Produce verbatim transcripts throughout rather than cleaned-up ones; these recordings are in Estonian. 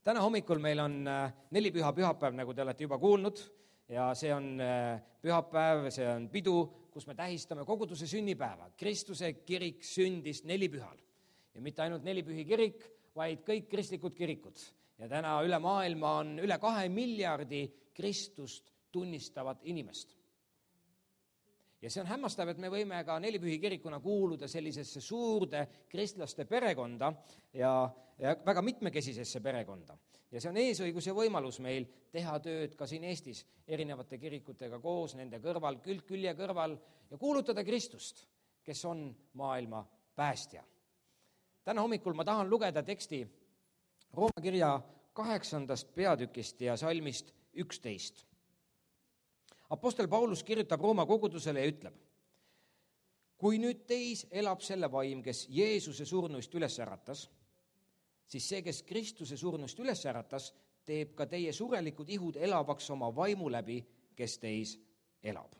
Täna hommikul meil on neli püha pühapäev, nagu te olete juba kuulnud, ja see on pühapäev, see on pidu, kus me tähistame koguduse sünnipäeva. Kristuse kirik sündis nelipühal. Ja mitte ainult nelipühi kirik, vaid kõik kristlikud kirikud. Ja täna üle maailma on üle kahe miljardi Kristust tunnistavat inimest. Ja see on hämmastav, et me võime ka nelipühi kirikuna kuuluda sellisesse suurde kristlaste perekonda ja, ja väga mitmekesisesse perekonda. Ja see on eesõigus ja võimalus meil teha tööd ka siin Eestis erinevate kirikutega koos, nende kõrval, külg külje kõrval ja kuulutada Kristust, kes on maailma päästja. Täna hommikul ma tahan lugeda teksti Rooma kirja kaheksandast peatükist ja salmist üksteist. Apostel Paulus kirjutab Rooma kogudusele ja ütleb: kui nüüd teis elab selle vaim, kes Jeesuse surnuist üles äratas, siis see, kes Kristuse surnuist üles äratas, teeb ka teie surelikud ihud elavaks oma vaimu läbi, kes teis elab.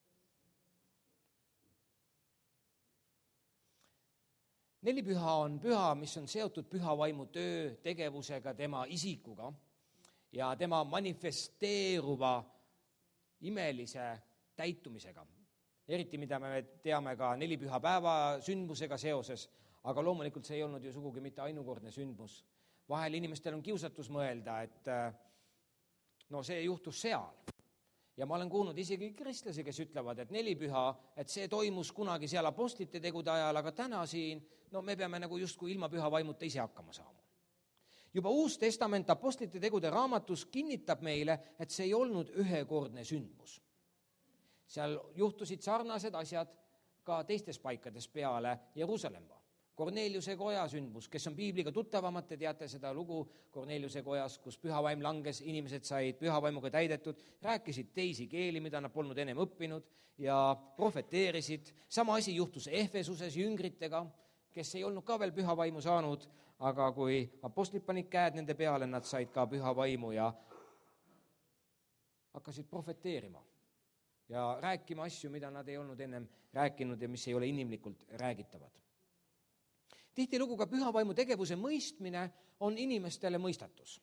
Nelipüha on püha, mis on seotud püha vaimu töö, tegevusega, tema isikuga ja tema manifesteeruva imelise täitumisega. Eriti, mida me teame ka nelipüha päeva sündmusega seoses, aga loomulikult see ei olnud ju sugugi mitte ainukordne sündmus. Vahel inimestel on kiusatus mõelda, et no see juhtus seal. Ja ma olen kuulnud isegi kristlasi, kes ütlevad, et nelipüha, et see toimus kunagi seal apostlite tegude ajal, aga täna siin, no me peame nagu justkui ilma püha vaimuta ise hakkama saama. Juba Uus Testament apostlite tegude raamatus kinnitab meile, et see ei olnud ühekordne sündmus. Seal juhtusid sarnased asjad ka teistes paikades peale Jeruusalemma. Korneliuse koja sündmus, kes on piibliga tuttavamad, te teate seda lugu Korneliuse kojas, kus pühavaim langes, inimesed said pühavaimuga täidetud, rääkisid teisi keeli, mida nad polnud ennem õppinud ja profeteerisid. Sama asi juhtus Efesuses jüngritega, kes ei olnud ka veel pühavaimu saanud, aga kui apostlid panid käed nende peale, nad said ka pühavaimu ja hakkasid profeteerima ja rääkima asju, mida nad ei olnud ennem rääkinud ja mis ei ole inimlikult räägitavad. Tihtilugu ka pühavaimu tegevuse mõistmine on inimestele mõistatus.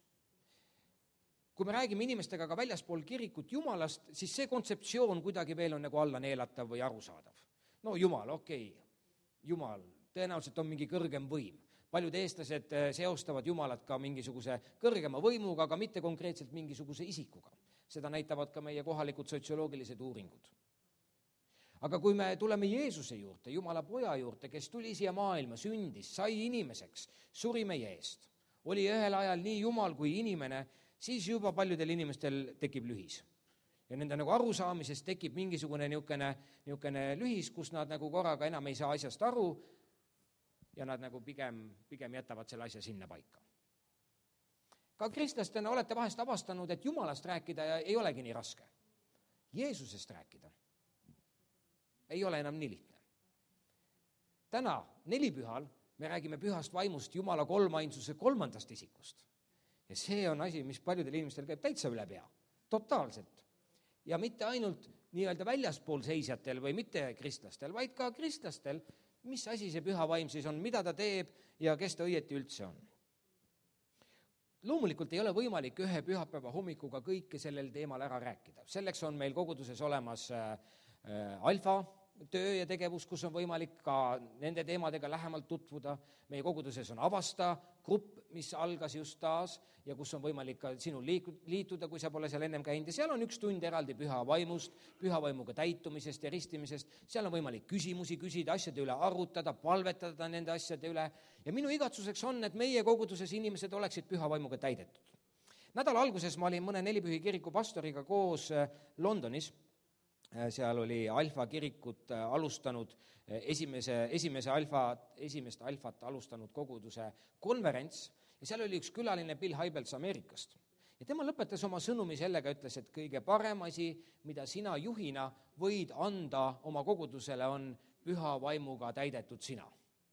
Kui me räägime inimestega ka väljaspool kirikut Jumalast, siis see kontseptsioon kuidagi veel on nagu alla neelatav või arusaadav. No Jumal, okei, Jumal, tõenäoliselt on mingi kõrgem võim. Paljud eestlased seostavad Jumalat ka mingisuguse kõrgema võimuga, aga mitte konkreetselt mingisuguse isikuga. Seda näitavad ka meie kohalikud sotsioloogilised uuringud. Aga kui me tuleme Jeesuse juurde, Jumala poja juurde, kes tuli siia maailma, sündis, sai inimeseks, suri meie eest, oli ühel ajal nii Jumal kui inimene, siis juba paljudel inimestel tekib lühis. Ja nende nagu arusaamises tekib mingisugune niukene, niukene lühis, kus nad nagu korraga enam ei saa asjast aru ja nad nagu pigem, pigem jätavad selle asja sinna paika. Ka kristlastena olete vahest avastanud, et Jumalast rääkida ei olegi nii raske. Jeesusest rääkida ei ole enam nii lihtne. Täna nelipühal me räägime pühast vaimust Jumala kolmainsuse kolmandast isikust. Ja see on asi, mis paljudel inimestel käib täitsa üle pea, totaalselt. Ja mitte ainult nii-öelda väljaspool seisjatel või mitte kristlastel, vaid ka kristlastel, mis asi see püha vaim siis on, mida ta teeb ja kes ta õieti üldse on. Loomulikult ei ole võimalik ühe pühapäeva hommikuga kõike sellel teemal ära rääkida. Selleks on meil koguduses olemas alfa töö ja tegevus, kus on võimalik ka nende teemadega lähemalt tutvuda. Meie koguduses on avasta grupp, mis algas just taas ja kus on võimalik ka sinul liituda, kui sa pole seal ennem käinud. Ja seal on üks tund eraldi püha vaimust, püha vaimuga täitumisest ja ristimisest. Seal on võimalik küsimusi küsida, asjade üle arutada, palvetada nende asjade üle. Ja minu igatsuseks on, et meie koguduses inimesed oleksid püha vaimuga täidetud. Nädala alguses ma olin mõne nelipühi kiriku pastoriga koos Londonis. Seal oli alfa kirikut alustanud, esimese, esimese alfa, esimest alfat alustanud koguduse konverents ja seal oli üks külaline Bill Hybels Ameerikast. Ja tema lõpetas oma sõnumi sellega, ütles, et kõige parem asi, mida sina juhina võid anda oma kogudusele, on püha vaimuga täidetud sina.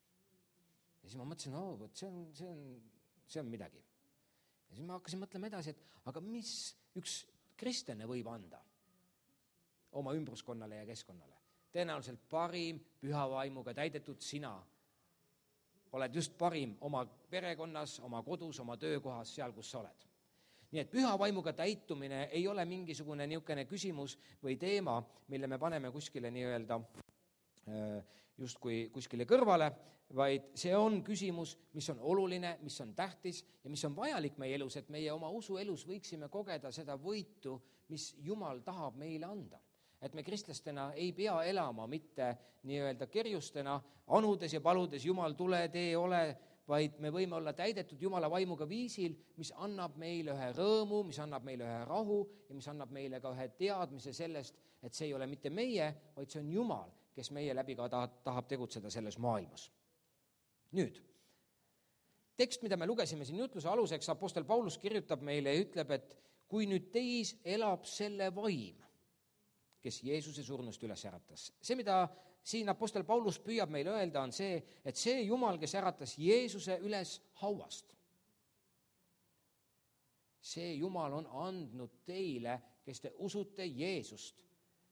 Ja siis ma mõtlesin, oh, see on, see on, see on midagi. Ja siis ma hakkasin mõtlema edasi, et aga mis üks kristlane võib anda oma ümbruskonnale ja keskkonnale. Tõenäoliselt parim püha vaimuga täidetud sina oled just parim oma perekonnas, oma kodus, oma töökohas, seal, kus sa oled. Nii et püha vaimuga täitumine ei ole mingisugune niisugune küsimus või teema, mille me paneme kuskile nii-öelda justkui kuskile kõrvale, vaid see on küsimus, mis on oluline, mis on tähtis ja mis on vajalik meie elus, et meie oma usuelus võiksime kogeda seda võitu, mis Jumal tahab meile anda. Et me kristlastena ei pea elama mitte nii-öelda kerjustena, anudes ja paludes, Jumal, tule, tee, ole, vaid me võime olla täidetud Jumala vaimuga viisil, mis annab meile ühe rõõmu, mis annab meile ühe rahu ja mis annab meile ka ühe teadmise sellest, et see ei ole mitte meie, vaid see on Jumal, kes meie läbi ka tahab tegutseda selles maailmas. Nüüd, tekst, mida me lugesime siin jutluse aluseks, apostel Paulus kirjutab meile ja ütleb, et kui nüüd teis elab selle vaim, kes Jeesuse surnust üles äratas. See, mida siin apostel Paulus püüab meile öelda, on see, et see Jumal, kes äratas Jeesuse üles hauast, see Jumal on andnud teile, kes te usute Jeesust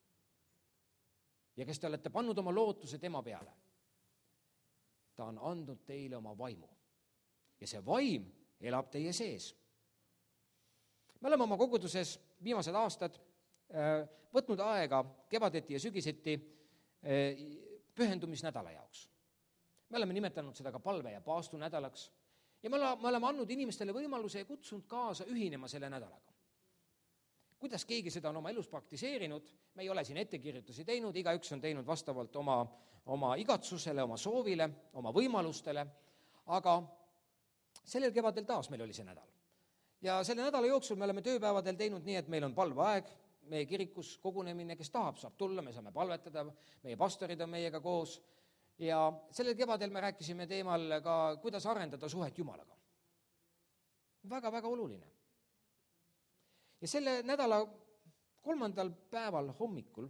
ja kes te olete pannud oma lootuse tema peale. Ta on andnud teile oma vaimu. Ja see vaim elab teie sees. Me oleme oma koguduses viimased aastad võtnud aega kevadeti ja sügiseti pühendumisnädala jaoks. Me oleme nimetanud seda ka palve- ja paastunädalaks ja me oleme andnud inimestele võimaluse ja kutsunud kaasa ühinema selle nädalaga. Kuidas keegi seda on oma elus praktiseerinud, me ei ole siin ettekirjutusi teinud, igaüks on teinud vastavalt oma, oma igatsusele, oma soovile, oma võimalustele, aga sellel kevadel taas meil oli see nädal. Ja selle nädala jooksul me oleme tööpäevadel teinud nii, et meil on palveaeg, meie kirikus kogunemine, kes tahab, saab tulla, me saame palvetada, meie pastorid on meiega koos ja sellel kevadel me rääkisime teemal ka, kuidas arendada suhet Jumalaga. Väga-väga oluline. Ja selle nädala kolmandal päeval hommikul,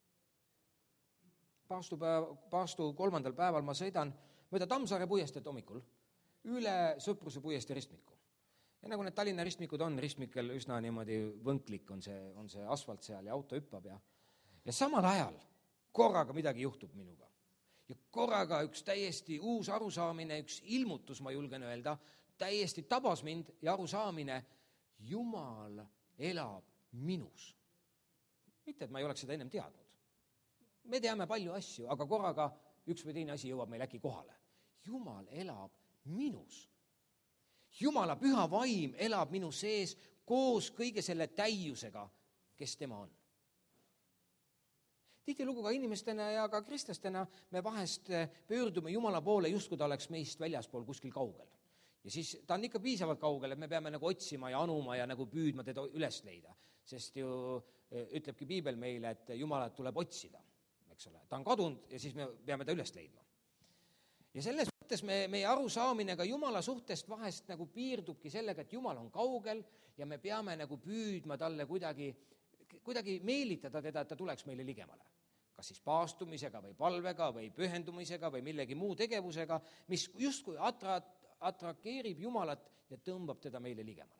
paastu, päev, paastu kolmandal päeval ma sõidan mööda Tammsaare puiesteed hommikul üle Sõpruse puiestee ristmiku. Ja nagu need Tallinna ristmikud on, ristmikel üsna niimoodi võnklik on see, on see asfalt seal ja auto hüppab ja, ja samal ajal korraga midagi juhtub minuga. Ja korraga üks täiesti uus arusaamine, üks ilmutus, ma julgen öelda, täiesti tabas mind ja arusaamine, Jumal elab minus. Mitte, et ma ei oleks seda ennem teadnud. Me teame palju asju, aga korraga üks või teine asi jõuab meil äkki kohale. Jumal elab minus. Jumala püha vaim elab minu sees koos kõige selle täiusega, kes tema on. Tihtilugu ka inimestena ja ka kristlastena me vahest pöördume Jumala poole, just kui ta oleks meist väljaspool kuskil kaugel. Ja siis ta on ikka piisavalt kaugel, et me peame nagu otsima ja anuma ja nagu püüdma teda üles leida. Sest ju ütlebki Piibel meile, et Jumalat tuleb otsida, eks ole. Ta on kadunud ja siis me peame ta üles leidma. Ja selles mõttes me, meie arusaamine ka Jumala suhtest vahest nagu piirdubki sellega, et Jumal on kaugel ja me peame nagu püüdma talle kuidagi, kuidagi meelitada teda, et ta tuleks meile ligemale. Kas siis paastumisega või palvega või pühendumisega või millegi muu tegevusega, mis justkui atrat atrakeerib Jumalat ja tõmbab teda meile ligemale.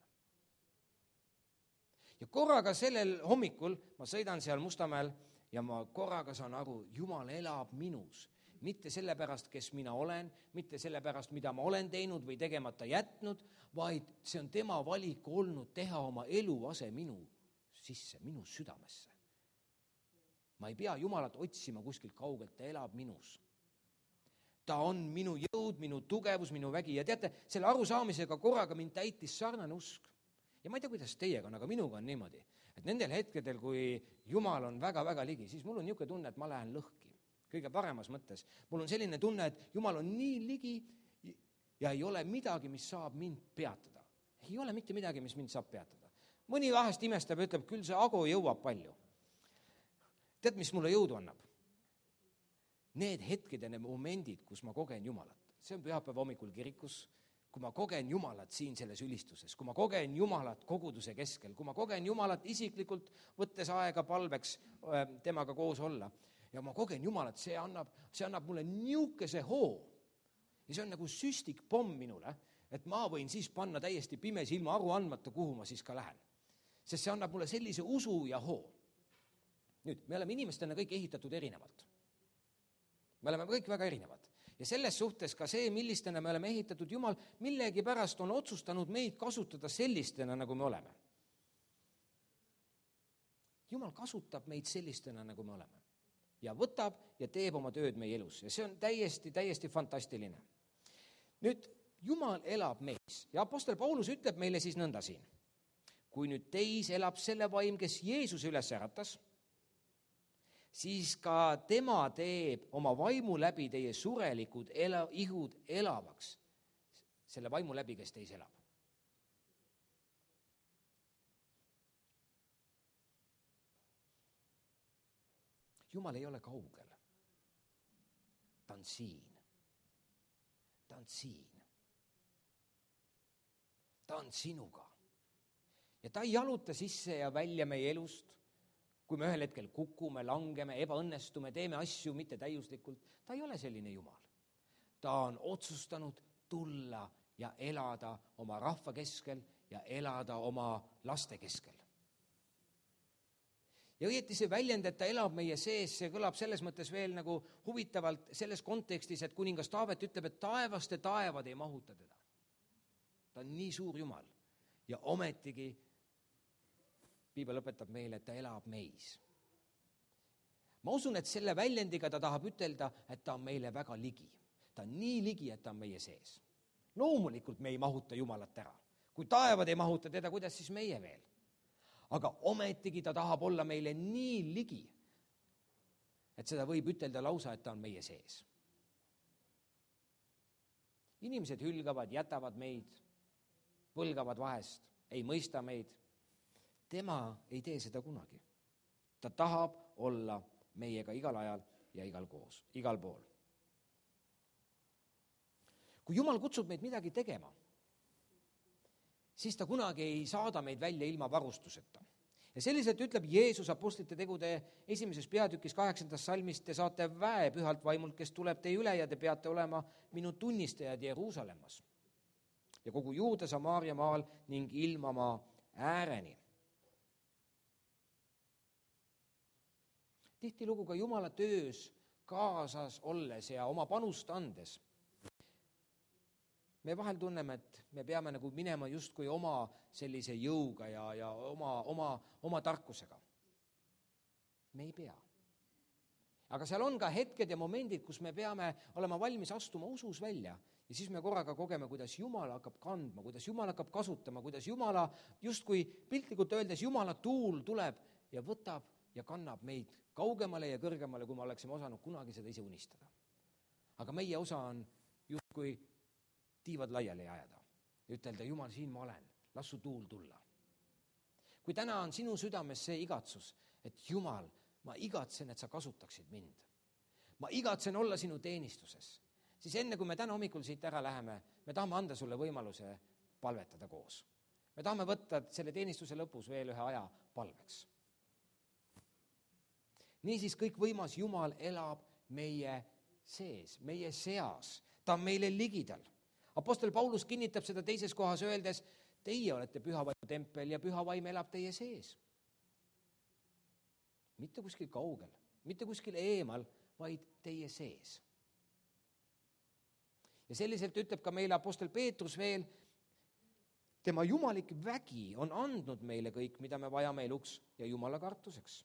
Ja korraga sellel hommikul ma sõidan seal Mustamäel ja ma korraga saan aru, Jumal elab minus. Mitte sellepärast, kes mina olen, mitte sellepärast, mida ma olen teinud või tegemata jätnud, vaid see on tema valik olnud teha oma eluase minu sisse, minu südamesse. Ma ei pea Jumalat otsima kuskilt kaugelt, ta elab minus. Ta on minu jõud, minu tugevus, minu vägi. Ja teate, selle arusaamisega korraga mind täitis sarnane usk. Ja ma ei tea, kuidas teiega on, aga minuga on niimoodi. Et nendel hetkedel, kui Jumal on väga-väga ligi, siis mul on niisugune tunne, et ma lähen lõhki. Kõige paremas mõttes. Mul on selline tunne, et Jumal on nii ligi ja ei ole midagi, mis saab mind peatada. Ei ole mitte midagi, mis mind saab peatada. Mõni vahest imestab ja ütleb, küll see Ago jõuab palju. Tead, mis mulle jõudu annab? Need hetked ja need momendid, kus ma kogen Jumalat. See on pühapäeva hommikul kirikus, kui ma kogen Jumalat siin selles ülistuses, kui ma kogen Jumalat koguduse keskel, kui ma kogen Jumalat isiklikult, võttes aega palveks temaga koos olla. Ja ma kogen Jumalat, see annab, see annab mulle niukese hoo. Ja see on nagu süstik pomm minule, et ma võin siis panna täiesti pimes ilma aru andmata, kuhu ma siis ka lähen. Sest see annab mulle sellise usu ja hoo. Nüüd, me oleme inimestena kõik ehitatud erinevalt. Me oleme kõik väga erinevad. ja selles suhtes ka see, millistena me oleme ehitatud, Jumal millegipärast on otsustanud meid kasutada sellistena, nagu me oleme. Jumal kasutab meid sellistena, nagu me oleme. Ja võtab ja teeb oma tööd meie elus. Ja see on täiesti, täiesti fantastiline. Nüüd, Jumal elab meis. Ja apostel Paulus ütleb meile siis nõnda siin. Kui nüüd teis elab selle vaim, kes Jeesuse üles äratas, siis ka tema teeb oma vaimu läbi teie surelikud ela, ihud elavaks. Selle vaimu läbi, kes teis elab. Jumal ei ole kaugel. Ta on siin. Ta on siin. Ta on sinuga. Ja ta ei jaluta sisse ja välja meie elust, kui me ühel hetkel kukume, langeme, ebaõnnestume, teeme asju mitte täiuslikult. Ta ei ole selline Jumal. Ta on otsustanud tulla ja elada oma rahva keskel ja elada oma laste keskel. Ja õieti see väljend, et ta elab meie sees, see kõlab selles mõttes veel nagu huvitavalt selles kontekstis, et kuningas Taavet ütleb, et taevaste taevad ei mahuta teda. Ta on nii suur Jumal ja ometigi Piibel õpetab meile, et ta elab meis. Ma usun, et selle väljendiga ta tahab ütelda, et ta on meile väga ligi. Ta on nii ligi, et ta on meie sees. Loomulikult me ei mahuta Jumalat ära. Kui taevad ei mahuta teda, kuidas siis meie veel? Aga ometigi ta tahab olla meile nii ligi, et seda võib ütelda lausa, et ta on meie sees. Inimesed hülgavad, jätavad meid, põlgavad vahest, ei mõista meid. Tema ei tee seda kunagi. Ta tahab olla meiega igal ajal ja igal koos, igal pool. Kui Jumal kutsub meid midagi tegema, siis ta kunagi ei saada meid välja ilma varustuseta. Ja selliselt ütleb Jeesus apostlite tegude esimeses peatükis kaheksandas salmist, te saate väe pühalt vaimult, kes tuleb teie üle ja te peate olema minu tunnistajad Jeruusalemmas ja kogu Juuda Samaaria maal ning ilmamaa ääreni. Tihtilugu ka Jumala töös kaasas olles ja oma panust andes me vahel tunneme, et me peame nagu minema justkui oma sellise jõuga ja, ja oma, oma, oma tarkusega. Me ei pea. Aga seal on ka hetked ja momendid, kus me peame olema valmis astuma usus välja ja siis me korraga kogeme, kuidas Jumal hakkab kandma, kuidas Jumal hakkab kasutama, kuidas Jumala, justkui piltlikult öeldes, Jumala tuul tuleb ja võtab ja kannab meid kaugemale ja kõrgemale, kui me oleksime osanud kunagi seda ise unistada. Aga meie osa on justkui tiivad laiali ajada ja ütelda, Jumal, siin ma olen, las su tuul tulla. Kui täna on sinu südames see igatsus, et Jumal, ma igatsen, et sa kasutaksid mind. Ma igatsen olla sinu teenistuses. Siis enne, kui me täna hommikul siit ära läheme, me tahame anda sulle võimaluse palvetada koos. Me tahame võtta selle teenistuse lõpus veel ühe aja palveks. Niisiis kõik võimas Jumal elab meie sees, meie seas. Ta on meile ligidal. Apostel Paulus kinnitab seda teises kohas öeldes, teie olete püha vaimu tempel ja püha vaim elab teie sees. Mitte kuskil kaugel, mitte kuskil eemal, vaid teie sees. Ja selliselt ütleb ka meile apostel Peetrus veel, tema jumalik vägi on andnud meile kõik, mida me vajame eluks ja Jumala kartuseks.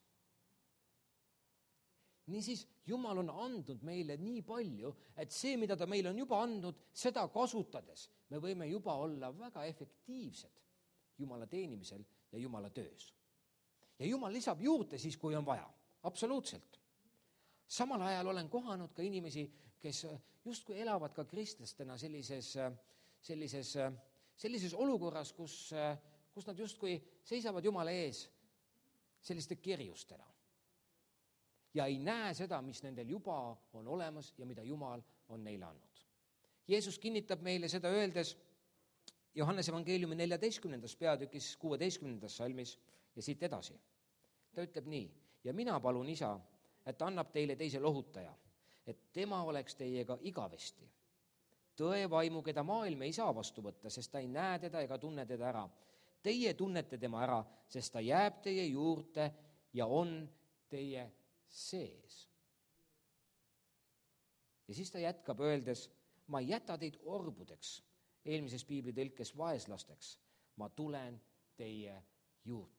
Niisiis, Jumal on andnud meile nii palju, et see, mida ta meile on juba andnud, seda kasutades me võime juba olla väga efektiivsed Jumala teenimisel ja Jumala töös. Ja Jumal lisab juurde siis, kui on vaja. Absoluutselt. Samal ajal olen kohanud ka inimesi, kes justkui elavad ka kristlastena sellises, sellises, sellises olukorras, kus, kus nad justkui seisavad Jumala ees selliste kirjustena. Ja ei näe seda, mis nendel juba on olemas ja mida Jumal on neile andnud. Jeesus kinnitab meile seda öeldes Johannese evangeeliumi neljateistkümnendas peatükis kuueteistkümnendas salmis ja siit edasi. Ta ütleb nii, ja mina palun Isa, et annab teile teise lohutaja, et tema oleks teiega igavesti. Tõe vaimu, keda maailm ei saa vastu võtta, sest ta ei näe teda ega tunne teda ära. Teie tunnete tema ära, sest ta jääb teie juurde ja on teie sees. ja siis ta jätkab öeldes, ma ei jäta teid orbudeks, eelmises piibli tõlkes vaeslasteks, ma tulen teie juurde.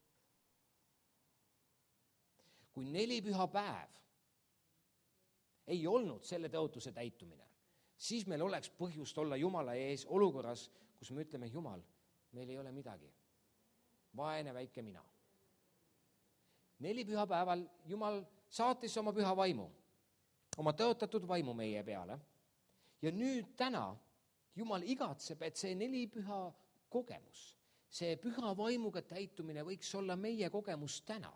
Kui neli püha päev ei olnud selle tõotuse täitumine, siis meil oleks põhjust olla Jumala ees olukorras, kus me ütleme, Jumal, meil ei ole midagi. Vaene väike mina. Neli püha päeval Jumal saatis oma püha vaimu, oma tõotatud vaimu meie peale. Ja nüüd täna Jumal igatseb, et see neli püha kogemus, see püha vaimuga täitumine võiks olla meie kogemus täna.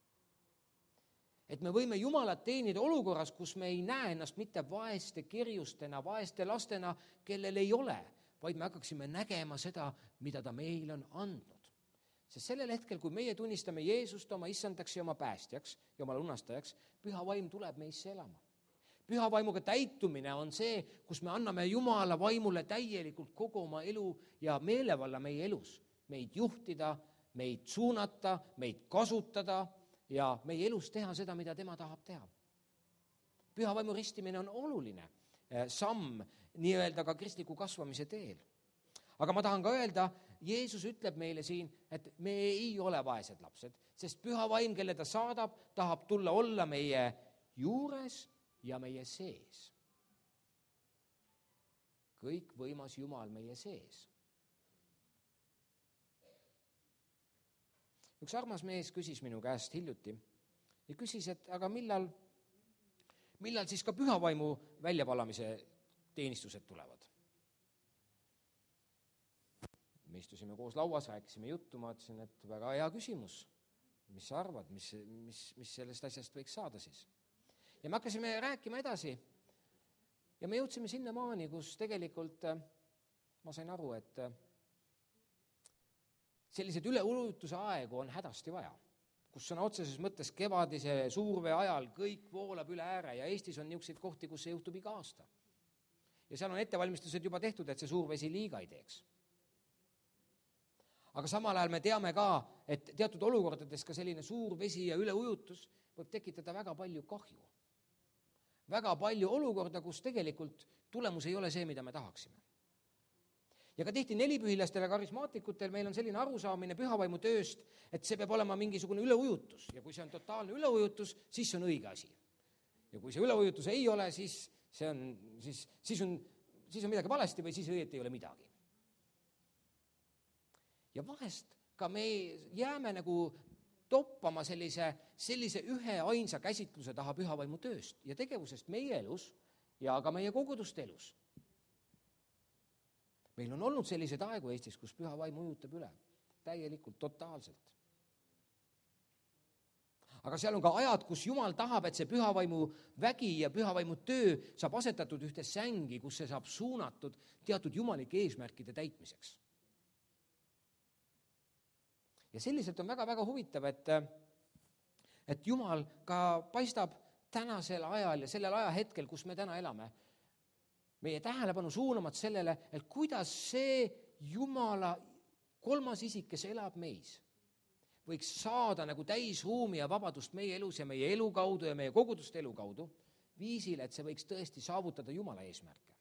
Et me võime Jumalat teenida olukorras, kus me ei näe ennast mitte vaeste kirjustena, vaeste lastena, kellel ei ole, vaid me hakkaksime nägema seda, mida ta meile on andnud. Sest sellel hetkel, kui meie tunnistame Jeesust oma issandaks ja oma päästjaks ja oma lunastajaks, püha vaim tuleb meisse elama. Püha vaimuga täitumine on see, kus me anname Jumala vaimule täielikult kogu oma elu ja meelevalla meie elus. Meid juhtida, meid suunata, meid kasutada ja meie elus teha seda, mida tema tahab teha. Püha vaimu ristimine on oluline samm nii-öelda ka kristliku kasvamise teel. Aga ma tahan ka öelda, Jeesus ütleb meile siin, et me ei ole vaesed lapsed, sest püha vaim, kelle ta saadab, tahab tulla olla meie juures ja meie sees. Kõik võimas Jumal meie sees. Üks armas mees küsis minu käest hiljuti ja küsis, et aga millal, millal siis ka püha vaimu väljapalamise teenistused tulevad. Me istusime koos lauas, rääkisime juttu, ma ütlesin, et väga hea küsimus. Mis sa arvad, mis, mis, mis sellest asjast võiks saada siis? Ja me hakkasime rääkima edasi ja me jõudsime sinna maani, kus tegelikult ma sain aru, et sellised üleulutuse aegu on hädasti vaja, kus sõna otseses mõttes kevadise suurve ajal kõik voolab üle ääre ja Eestis on niisuguseid kohti, kus see juhtub iga aasta. Ja seal on ettevalmistused juba tehtud, et see suurvesi liiga ei teeks. Aga samal ajal me teame ka, et teatud olukordades ka selline suur vesi ja üleujutus võib tekitada väga palju kahju. Väga palju olukorda, kus tegelikult tulemus ei ole see, mida me tahaksime. Ja ka tihti nelipühilastel ja karismaatikutel meil on selline arusaamine pühavaimu tööst, et see peab olema mingisugune üleujutus. Ja kui see on totaalne üleujutus, siis see on õige asi. Ja kui see üleujutus ei ole, siis, see on, siis, siis, on, siis on midagi valesti või siis õieti ei ole midagi. Ja vahest ka me jääme nagu toppama sellise, sellise ühe ainsa käsitluse taha pühavaimu tööst ja tegevusest meie elus ja ka meie koguduste elus. Meil on olnud sellised aegu Eestis, kus pühavaim ujutab üle, täielikult, totaalselt. Aga seal on ka ajad, kus Jumal tahab, et see pühavaimu vägi ja pühavaimu töö saab asetatud ühte sängi, kus see saab suunatud teatud jumalike eesmärkide täitmiseks. Ja selliselt on väga-väga huvitav, et, et Jumal ka paistab tänasel ajal ja sellel ajahetkel, kus me täna elame, meie tähelepanu suunamat sellele, et kuidas see Jumala kolmas isik, kes elab meis, võiks saada nagu täisruumi ja vabadust meie elus ja meie elu kaudu ja meie koguduste elu kaudu, viisil, et see võiks tõesti saavutada Jumala eesmärke.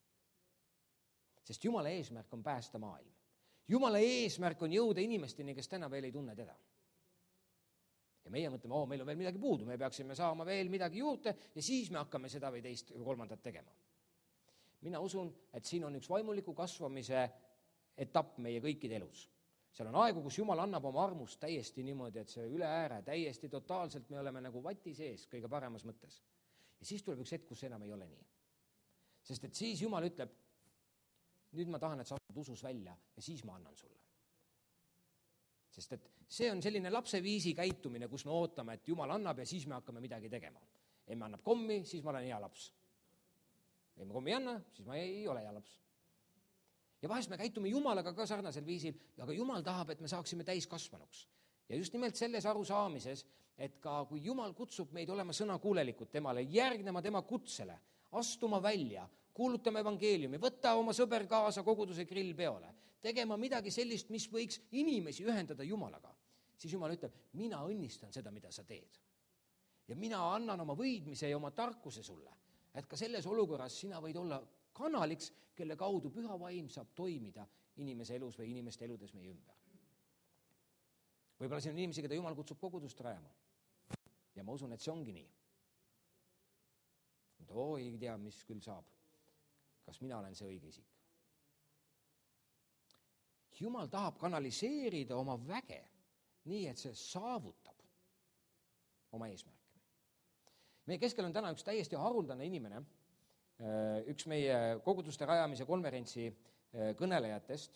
Sest Jumala eesmärk on päästa maailm. Jumala eesmärk on jõuda inimesteni, kes täna veel ei tunne teda. Ja meie mõtleme, oo, meil on veel midagi puudu, me peaksime saama veel midagi juurde ja siis me hakkame seda või teist või kolmandat tegema. Mina usun, et siin on üks vaimuliku kasvamise etapp meie kõikide elus. Seal on aegu, kus Jumal annab oma armust täiesti niimoodi, et see üle ääre, täiesti totaalselt me oleme nagu vati sees kõige paremas mõttes. Ja siis tuleb üks hetk, kus enam ei ole nii. Sest et siis Jumal ütleb, nüüd ma tahan, et sa astud usus välja ja siis ma annan sulle. Sest et see on selline lapseviisi käitumine, kus me ootame, et Jumal annab ja siis me hakkame midagi tegema. Emme annab kommi, siis ma olen hea laps. Emme kommi ei anna, siis ma ei ole hea laps. Ja vahest me käitume Jumalaga ka sarnasel viisil, aga Jumal tahab, et me saaksime täiskasvanuks. Ja just nimelt selles arusaamises, et ka kui Jumal kutsub meid olema sõnakuulelikud temale, järgnema tema kutsele, astuma välja, kuulutame evangeeliumi, võtta oma sõber kaasa koguduse grillpeole, tegema midagi sellist, mis võiks inimesi ühendada Jumalaga, siis Jumal ütleb, mina õnnistan seda, mida sa teed. Ja mina annan oma võidmise ja oma tarkuse sulle, et ka selles olukorras sina võid olla kanaliks, kelle kaudu püha vaim saab toimida inimese elus või inimeste eludes meie ümber. Võib-olla siin on inimesi, keda Jumal kutsub kogudust rajama. Ja ma usun, et see ongi nii. Oo, ei tea, mis küll saab. Kas mina olen see õige isik? Jumal tahab kanaliseerida oma väge nii, et see saavutab oma eesmärke. Meie keskel on täna üks täiesti haruldane inimene, üks meie koguduste rajamise konverentsi kõnelejatest.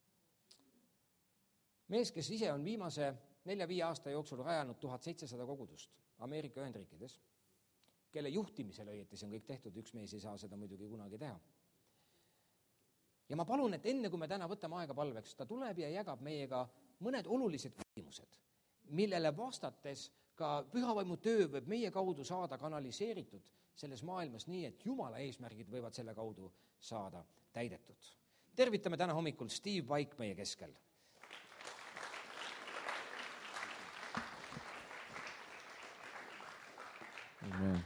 Mees, kes ise on viimase nelja-viie aasta jooksul rajanud tuhat seitsesada kogudust Ameerika Ühendriikides, kelle juhtimisel õieti see on kõik tehtud, üks mees ei saa seda muidugi kunagi teha. Ja ma palun, et enne kui me täna võtame aega palveks, ta tuleb ja jagab meiega mõned olulised küsimused, millele vastates ka pühavaimu töö võib meie kaudu saada kanaliseeritud selles maailmas nii, et Jumala eesmärgid võivad selle kaudu saada täidetud. Tervitame täna hommikul Steve Paik meie keskel. Amen.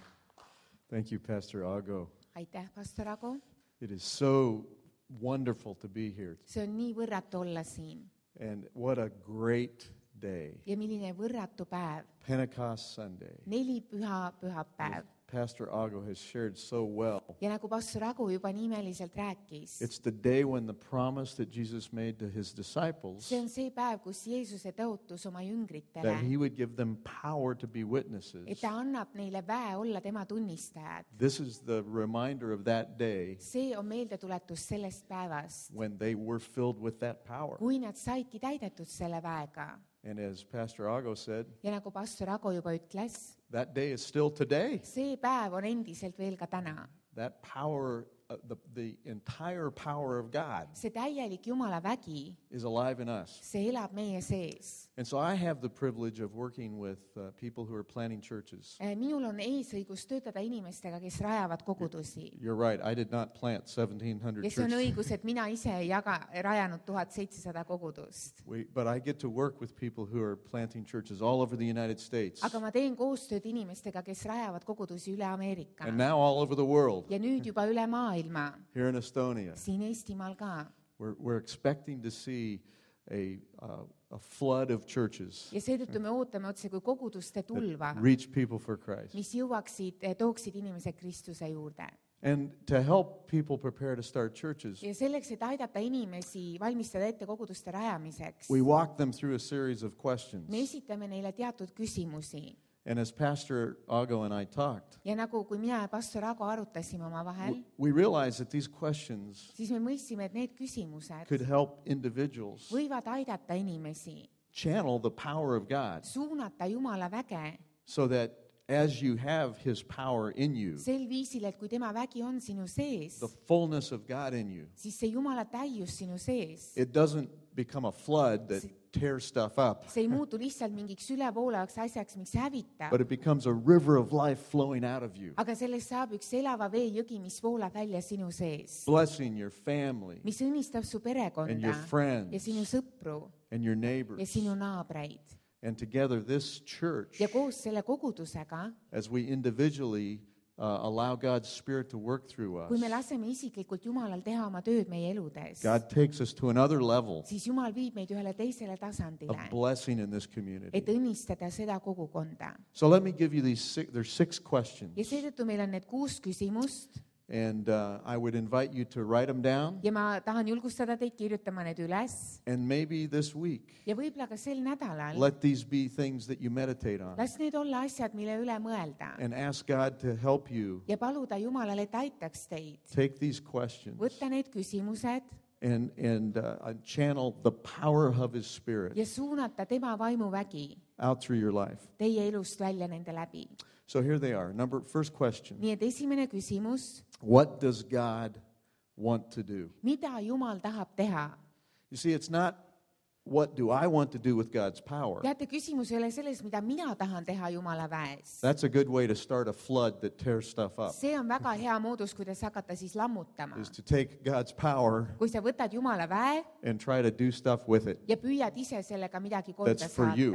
Thank you, Pastor Ago. Aitäh, Pastor Ago. It is so wonderful to be here. See on nii võrratu olla siin. And what a great day. Ja milline võrratu päev. Pentecost Sunday. Neli püha pühapäev. Pastor Ago has shared so well. Ja nagu Pastor Ago juba nimeliselt rääkis. It's the day when the promise that Jesus made to his disciples, see on see päev, kus Jeesuse tõotus oma jüngritele, that he would give them power to be witnesses. et ta annab neile väe olla tema tunnistajad. This is the reminder of that day See on meeldetuletus sellest päevast, when they were filled with that power. kui nad saidki täidetud selle väega. And as Pastor Ago said, Ja nagu Pastor Ago juba ütles, that day is still today. see päev on endiselt veel ka täna. That power, uh, the, the entire power of God See täielik Jumala vägi, is alive in us. see elab meie sees. And so I have the privilege of working with uh, people who are planting churches. Minul on eesõigus töötada inimestega, kes rajavad kogudusi. You're right, I did not plant seventeen hundred Ja see on churches. õigus, et mina ise ei jaga, rajanud tuhat seitsesada kogudust. We, but I get to work with people who are planting churches all over the United States. Aga ma teen koostööd inimestega, kes rajavad kogudusi üle Ameerika. And now all over the world. Ja nüüd juba üle maailma. Here in Estonia. Siin Eestimaal ka. We're, we're expecting to see a, uh, a flood of churches Ja seetõttu me ootame otse kui koguduste tulva, that reach people for Christ. mis jõuaksid, tooksid inimesed Kristuse juurde. And to help people prepare to start churches, Ja selleks, et aidata inimesi valmistada ette koguduste rajamiseks, we walk them through a series of questions. me esitame neile teatud küsimusi. And as Pastor Ago and I talked, Ja nagu kui mina ja Pastor Ago arutasime oma vahel, we realized that these questions siis me mõistsime, et need küsimused could help individuals võivad aidata inimesi channel the power of God suunata Jumala väge so that as you have his power in you, sel viisil, et kui tema vägi on sinu sees, the fullness of God in you, siis see Jumala täius sinu sees. it doesn't become a flood that tears stuff up, See ei muutu lihtsalt mingiks ülevoolevaks asjaks, mis hävitab, but it becomes a river of life flowing out of you, aga sellest saab üks elava veejõgi, mis voolab välja sinu sees, blessing your family mis õnnistab su and perekonda your friends ja sinu sõpru and your ja neighbors. sinu naabreid. And together this church, Ja koos selle kogudusega, as we individually uh, allow God's Spirit to work through us, kui me laseme isiklikult Jumalal teha oma tööd meie eludes, God takes us to another level siis Jumal viib meid ühele teisele of tasandile, blessing in this community. et õnnistada seda kogukonda. So let me give you these six, there's six questions. Ja seetõttu meil on need kuus küsimust And uh, I would invite you to write them down. ja ma tahan julgustada teid kirjutama need üles And maybe this week, ja võib-olla ka sel nädalal let these be things that you meditate on. las need olla asjad, mille üle mõelda And ask God to help you ja paluda Jumalale, et aitaks teid take these questions võtta need küsimused and, and uh, channel the power of His Spirit ja suunata tema vaimuvägi out through your life. teie elust välja nende läbi. So here they are. Number first question. Nii et esimene küsimus, What does God want to do? mida Jumal tahab teha? You see, it's not what do I want to do with God's power. Teate, küsimus ei ole selles, mida mina tahan teha Jumala väes. That's a good way to start a flood that tears stuff up, See on väga hea moodus, kuidas hakata siis lammutama. is to take God's power Kui sa võtad Jumala väe and try to do stuff with it. ja püüad ise sellega midagi korda That's for you. saata.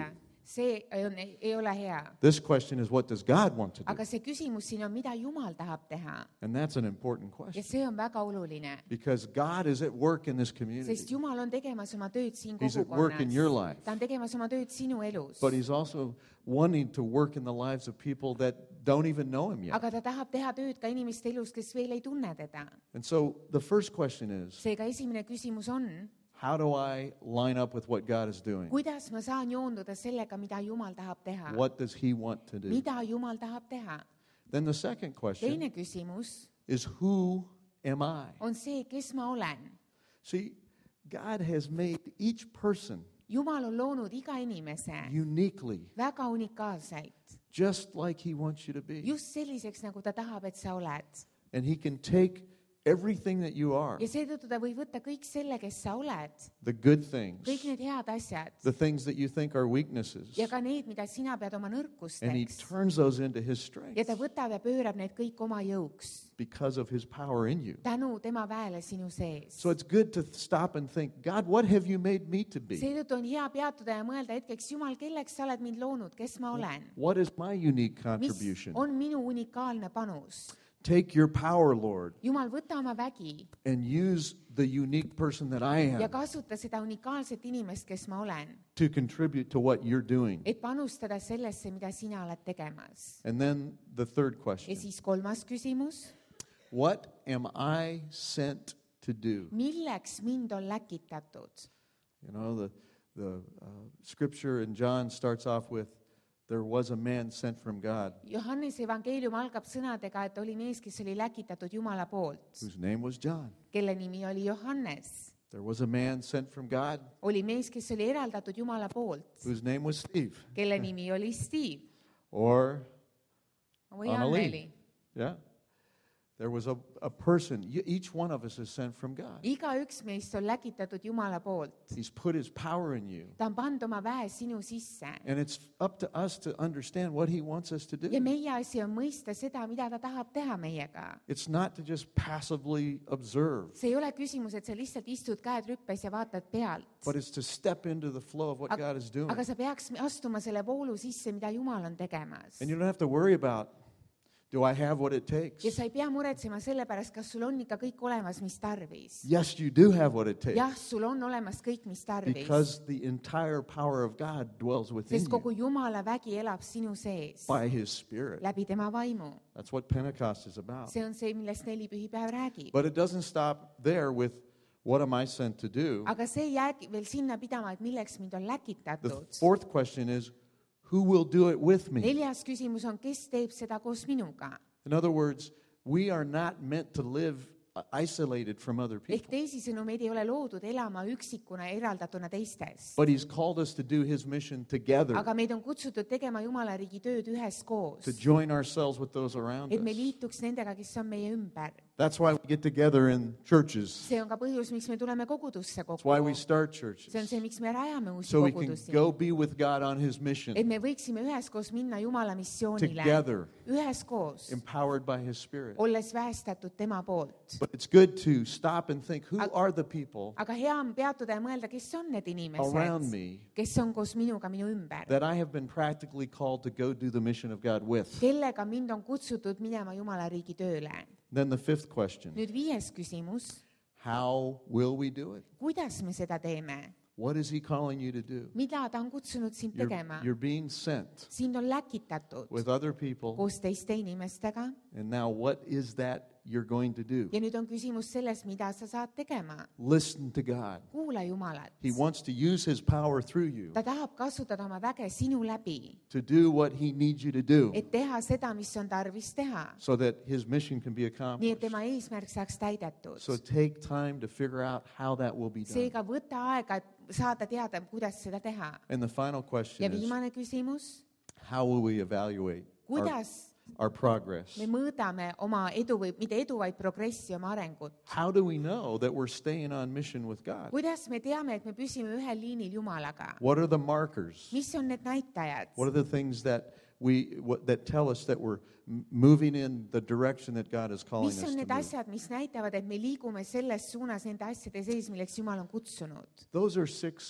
see on, ei ole hea. This question is, what does God want to do? Aga see küsimus siin on, mida Jumal tahab teha. And that's an important Ja question. see on väga oluline, Because God is at work in this sest community. Jumal on tegemas oma tööd siin He's at work in your kogukonnas. life. Ta on tegemas oma tööd sinu elus. But He's also wanting to work in the lives of people that don't even know Him yet. Aga ta tahab teha tööd ka inimeste elus, kes veel ei tunne teda. And so the first question is, Seega esimene küsimus on, how do I line up with what God is doing? kuidas ma saan joonduda sellega, mida Jumal tahab teha? What does He want to do? Mida Jumal tahab teha? Then the second question Teine küsimus is, who am I? on see, kes ma olen. See, God has made each person Jumal on loonud iga inimese uniquely, väga unikaalselt, just like He wants you to be. just selliseks, nagu ta tahab, et sa oled. And He can take everything that you are, Ja seetõttu ta võib võtta kõik selle, kes sa oled, the good things, kõik need head asjad the things that you think are weaknesses, ja ka need, mida sina pead oma and He nõrkusteks. turns those into His strength Ja ta võtab ja pöörab need kõik oma jõuks, because of His power in you. tänu tema väele sinu sees. So it's good to th- stop and think, God, what have you made me to be? Seetõttu on hea peatuda ja mõelda hetkeks, Jumal, kelleks sa oled mind loonud, kes ma olen? What is my unique Mis contribution? on minu unikaalne panus? Take your power, Lord, Jumal, võta oma vägi and use the unique person that I ja am kasuta seda unikaalset inimest, kes ma olen, to contribute to what you're doing. et panustada sellesse, mida sina oled tegemas. And then the third Ja question, siis kolmas küsimus, what am I sent to do? milleks mind on läkitatud? You know, the, the uh, scripture in John starts off with, there was a man sent from God Johannese evangeelium algab sõnadega, et oli mees, kes oli läkitatud Jumala poolt, whose name was John. kelle nimi oli Johannes. There was a man sent from God Oli mees, kes oli eraldatud Jumala poolt, whose name was Steve kelle nimi oli Steve or või Anneli. Anneli. Yeah. There was a, a person, y- each one of us is sent from God. Igaüks meist on läkitatud Jumala poolt. He's put His power in you. Ta on pannud oma väe sinu sisse. And it's up to us to understand what He wants us to Ja do. meie asi on mõista seda, mida ta tahab teha meiega. It's not to just passively observe, See ei ole küsimus, et sa lihtsalt istud käed rüppes ja vaatad pealt. but it's to step into the flow of what Ag- God is doing. Aga sa peaks astuma selle voolu sisse, mida Jumal on tegemas. And you don't have to worry about, do I have what it takes? Ja sa ei pea muretsema selle pärast, kas sul on ikka kõik olemas, mis tarvis. Yes, you do have what it takes. Jah, sul on olemas kõik, mis tarvis. Because the entire power of God dwells within Sest kogu you Jumala vägi elab sinu sees by His Spirit. läbi tema vaimu. That's what Pentecost is about. See on see, millest neli pühipäev räägib. But it doesn't stop there with, what am I sent to do? Aga see ei jäägi veel sinna pidama, et milleks mind on The läkitatud. fourth question is, who will do it with me? Neljas küsimus on, kes teeb seda koos minuga? In other words, we are not meant to live uh, isolated from other Ehk people. teisisõnu, meid ei ole loodud elama üksikuna, eraldatuna teistest. But He's called us to do His mission together, Aga meid on kutsutud tegema Jumala riigi tööd üheskoos, to join ourselves with those around et me us. liituks nendega, kes on meie ümber. That's why we get together in churches. See on ka põhjus, miks me tuleme kogudusse That's kokku. why we start churches. See on see, miks me rajame uusi So we can kogudusi. go be with God on His mission Et me võiksime üheskoos minna Jumala missioonile. together, Üheskoos, empowered by His Spirit. olles väestatud tema poolt. But it's good to stop and think, who Ag- are the people Aga hea on peatuda ja mõelda, kes on need around inimesed, me kes on koos minuga minu ümber, that I have been practically called to go do the mission of God with? kellega mind on kutsutud minema Jumala riigi tööle. Then the fifth question, Nüüd viies küsimus, how will we do it? kuidas me seda teeme? What is He calling you to do? Mida ta on kutsunud sind You're, tegema? you're being sent Sind on läkitatud with other people, koos teiste inimestega and now what is that you're going to do? ja nüüd on küsimus selles, mida sa saad tegema. Listen to God. Kuula Jumalat. He wants to use His power through you Ta tahab kasutada oma väge sinu läbi, to do what He needs you to do et teha seda, mis on tarvis teha, so that His mission can be nii et accomplished. tema eesmärk saaks täidetud. So take time to figure out how that will be done. Seega võta aega, et saada teada, kuidas seda teha. And the final Ja question is, viimane küsimus, how will we evaluate our, kuidas our progress? me mõõdame oma edu või mitte edu, vaid progressi, oma arengut? How do we know that we're staying on mission with God? Kuidas me teame, et me püsime ühel liinil Jumalaga? What are the markers? Mis on need näitajad? What are the things that we what, that tell us that we're m- moving in the direction that God is calling Mis us on to need move? asjad, mis näitavad, et me liigume selles suunas nende asjade sees, milleks Jumal on kutsunud? Those are six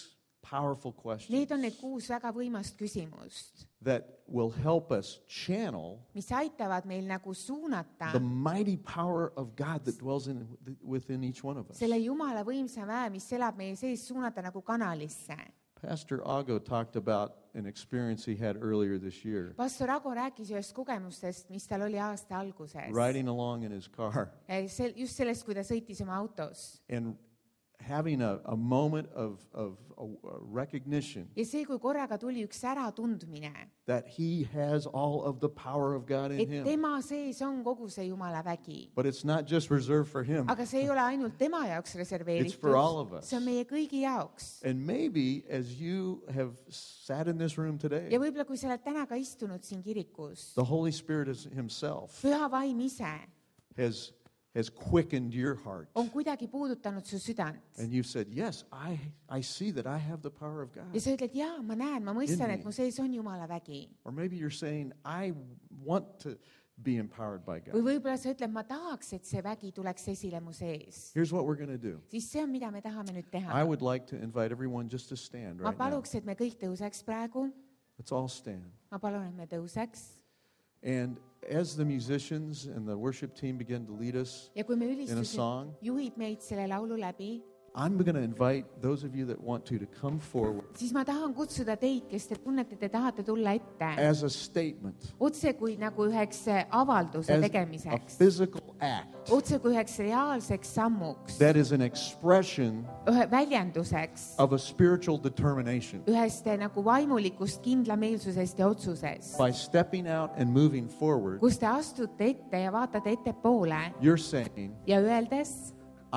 powerful Need questions on need kuus väga võimast küsimust, that will help us channel mis aitavad meil nagu suunata the mighty power of God that dwells in within each one of us. selle Jumala võimsa väe, mis elab meie sees, suunata nagu kanalisse. Pastor Ago talked about an experience he had earlier this year, Pastor Ago rääkis ühest kogemustest, mis tal oli aasta alguses. riding along in his car Sel, just sellest, kui ta sõitis oma autos. and having a, a moment of, of a, a recognition Ja see, kui korraga tuli üks äratundmine, that he has all of the power of God in et him. tema sees on kogu see Jumala vägi. But it's not just reserved for him. Aga see ei ole ainult tema jaoks It's for all of reserveeritud, us. see on meie kõigi jaoks. And maybe as you have sat in this room today, Ja võib-olla, kui sa oled täna ka istunud siin kirikus, the Holy Spirit is himself Püha Vaim ise has, has quickened your heart. on kuidagi puudutanud su südant. And you've said, yes, I, I see that I have the power of God. Ja sa ütled, jaa, ma näen, ma mõistan, In et mu sees on Jumala vägi. Or maybe you're saying, I want to be empowered by God. Või võib-olla sa ütled, ma tahaks, et see vägi tuleks esile mu sees. Here's what we're going to do. Siis see on, mida me tahame nüüd teha. I would like to invite everyone just to stand Ma right now. paluks, et me kõik tõuseks praegu. Let's all stand. Ma palun, et me tõuseks. And as the musicians and the worship team begin to lead us, Ja kui me In a ülistused song. juhib meid selle laulu läbi, I'm going to invite those of you that want to to come forward siis ma tahan kutsuda teid, kes te tunnete, te tahate tulla ette. as a statement, Otse kui nagu üheks avalduse as a tegemiseks. physical act Otse kui üheks reaalseks sammuks. that is an expression Ühe väljenduseks. of a spiritual determination. Ühest nagu vaimulikust kindlameelsusest ja otsusest. By stepping out and moving forward, Kus te astute ette ja vaatate ettepoole you're saying, ja öeldes,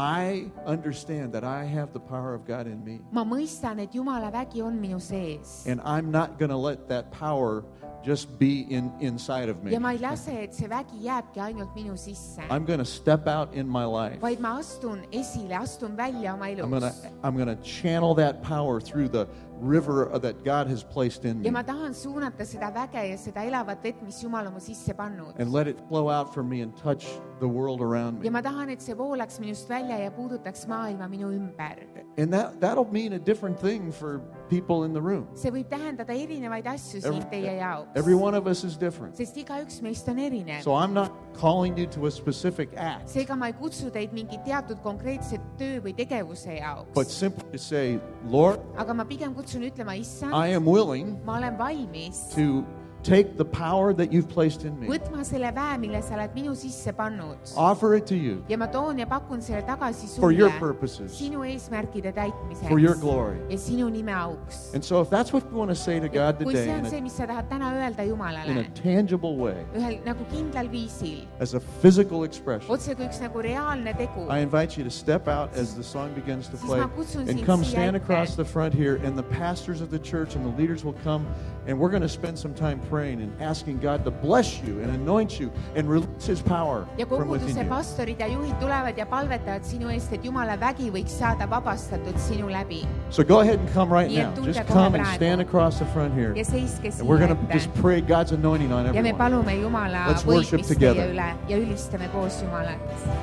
I understand that I have the power of God in me, ma mõistan, et Jumala vägi on minu sees. and I'm not going to let that power just be in, inside of me. Ja ma ei lase, et see vägi jääbki ainult minu sisse. I'm going to step out in my life. Vaid ma astun esile, astun välja oma I'm going to elus. I'm going to channel that power through the river that God has placed in me Ja ma tahan suunata seda väge ja seda elavat vett, mis Jumal on mu sisse pannud. and let it flow out from me and touch the world around me. Ja ma tahan, et see voolaks minust välja ja puudutaks maailma minu ümber. And that that'll mean a different thing for people in the room. See võib tähendada erinevaid asju siin teie jaoks. Every one of us is different. Sest igaüks meist on erinev. So I'm not calling you to a specific act, Seega ma ei kutsu teid mingi teatud konkreetse töö või tegevuse but jaoks. simply to say, Lord, Aga ma pigem kutsun ütlema, issand, I am willing ma olen valmis to take the power that you've placed in me, võtma selle väe, mille sa oled minu sisse pannud. offer it to you Ja ma toon ja pakun selle tagasi for your sulle purposes, sinu eesmärkide for your täitmiseks glory. ja sinu nime auks. And so if that's what you want to say to God Kui today see in on a, see, mis sa tahad täna öelda in a Jumalale, tangible way, ühel nagu kindlal viisil, as a physical expression, otse kui üks nagu reaalne tegu, I invite you to step out as the song begins to siis play ma kutsun and sind come siia stand across ette. the front here, and the pastors of the church and the leaders will come, and we're going to spend some time praying and asking God to bless you and anoint you and release His power Ja from within koguduse you. pastorid ja juhid tulevad ja palvetavad sinu eest, et Jumala vägi võiks saada vabastatud sinu läbi. So go ahead and come right Nii et now. tulge Just kohe come and praegu. stand across the front here. Ja seiske And we're siia going to just ette. pray God's anointing on Ja me everyone. palume Jumala Let's worship võitmist together. teie üle ja ülistame koos Jumalat.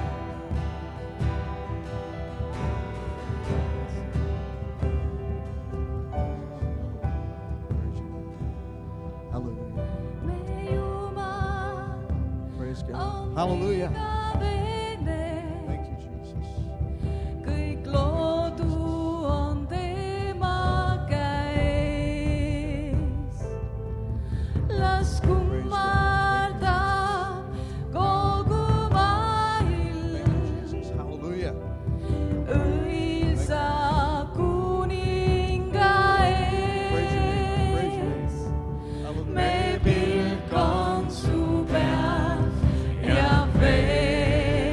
Hallelujah. Praise God. Hallelujah. Thank you, Jesus. Kõik loodu on tema käes. Las kummardab kogu maailm. Jesus. Hallelujah. Õilsa kuninga Praise your name. Praise your ees. name. Hallelujah. Me pilk on su peal ja veel.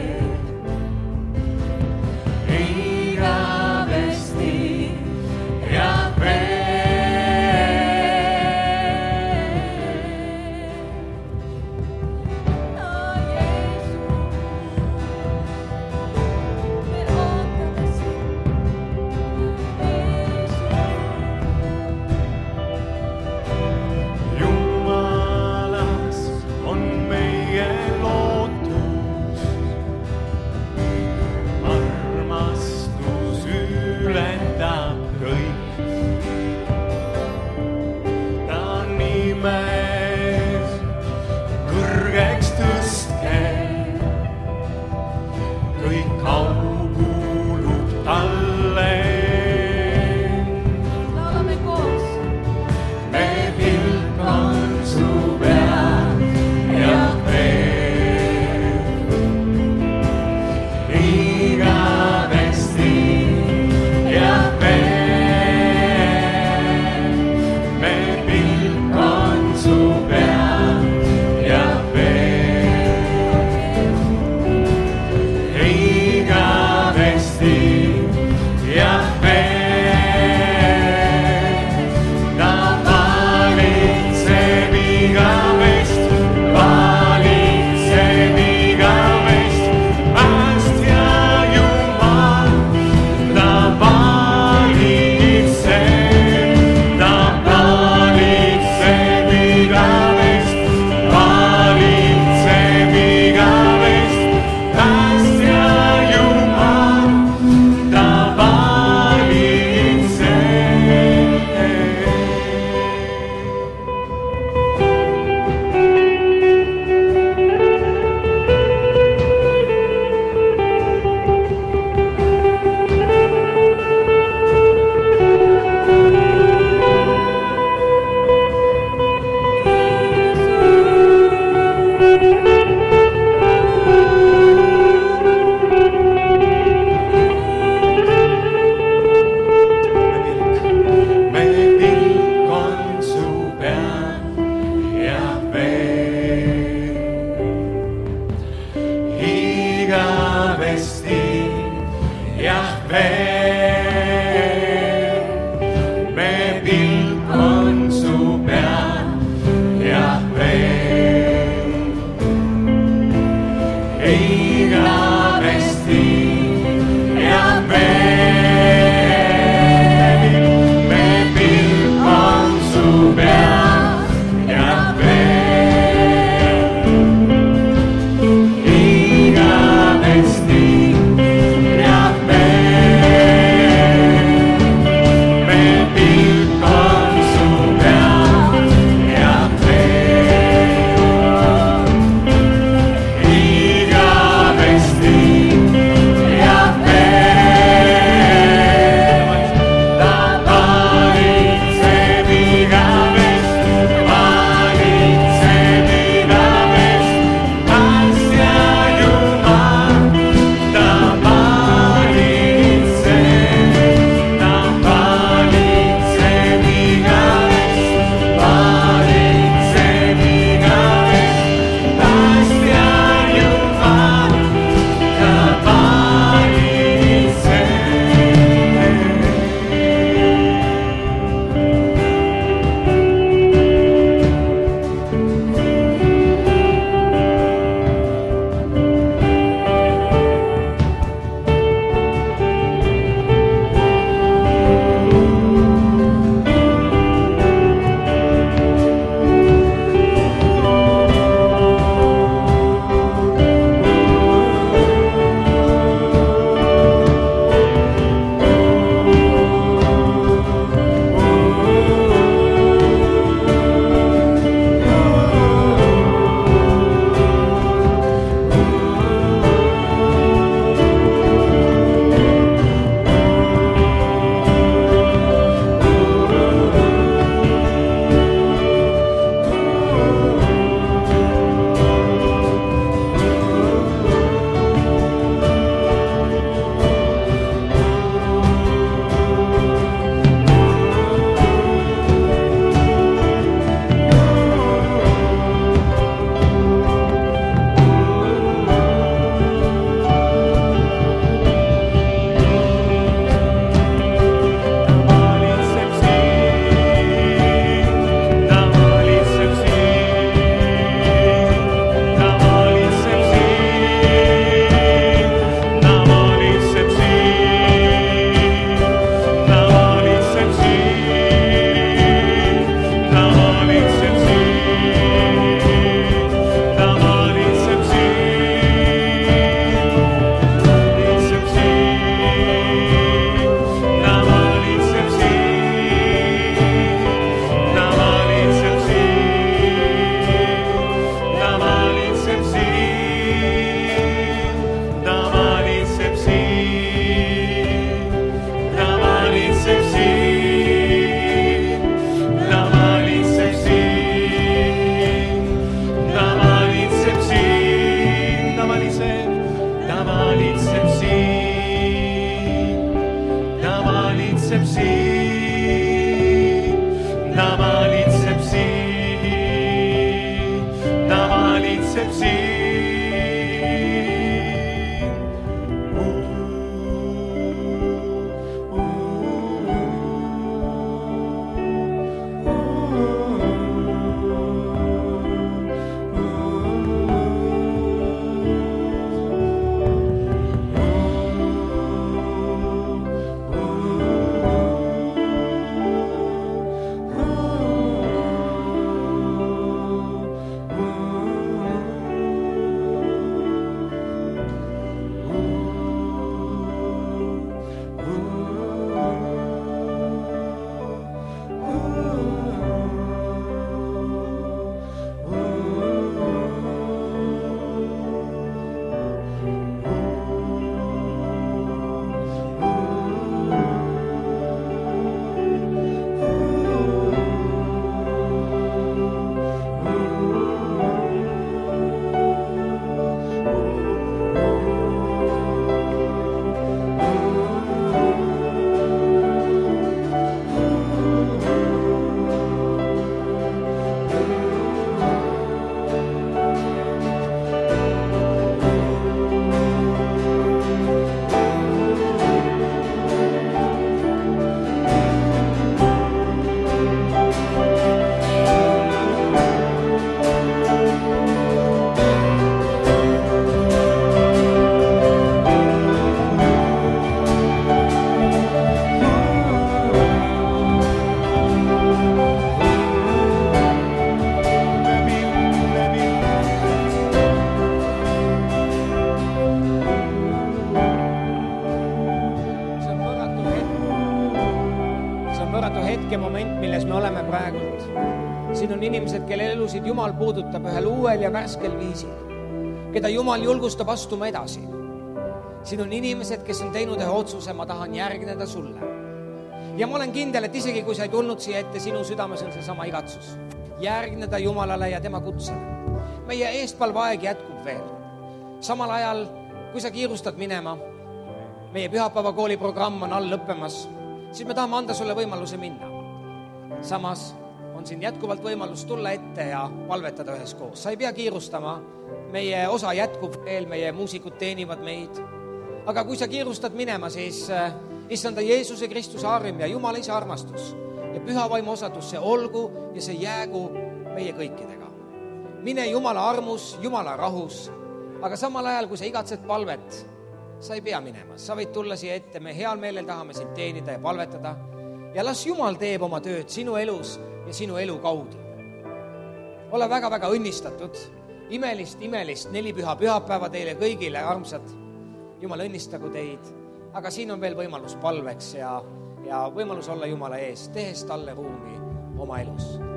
hetke moment, milles me oleme praegult. Siin on inimesed, kelle elusid Jumal puudutab ühel uuel ja värskel viisil, keda Jumal julgustab astuma edasi. Siin on inimesed, kes on teinud ühe otsuse, ma tahan järgneda sulle. Ja ma olen kindel, et isegi kui sa ei tulnud siia ette, sinu südames on see sama igatsus. Järgneda Jumalale ja tema kutsele. Meie eestpalvaeg jätkub veel. Samal ajal, kui sa kiirustad minema, meie pühapäevakooli programm on all lõppemas, siis me tahame anda sulle võimaluse minna. Samas on siin jätkuvalt võimalus tulla ette ja palvetada ühes koos. Sa ei pea kiirustama, meie osa jätkub veel, meie muusikud teenivad meid. Aga kui sa kiirustad minema, siis issanda Jeesuse Kristuse arm ja Jumala isa armastus ja püha vaimu osadus, see olgu ja see jäägu meie kõikidega. Mine Jumala armus, Jumala rahus, aga samal ajal, kui sa igatsed palvet, sa ei pea minema. Sa võid tulla siia ette, me heal meelel tahame sind teenida ja palvetada ja las Jumal teeb oma tööd sinu elus ja sinu elu kaudu. Ole väga-väga õnnistatud, imelist, imelist nelipüha pühapäeva teile kõigile, armsad. Jumal õnnistagu teid, aga siin on veel võimalus palveks ja, ja võimalus olla Jumala ees, tehes talle ruumi oma elus.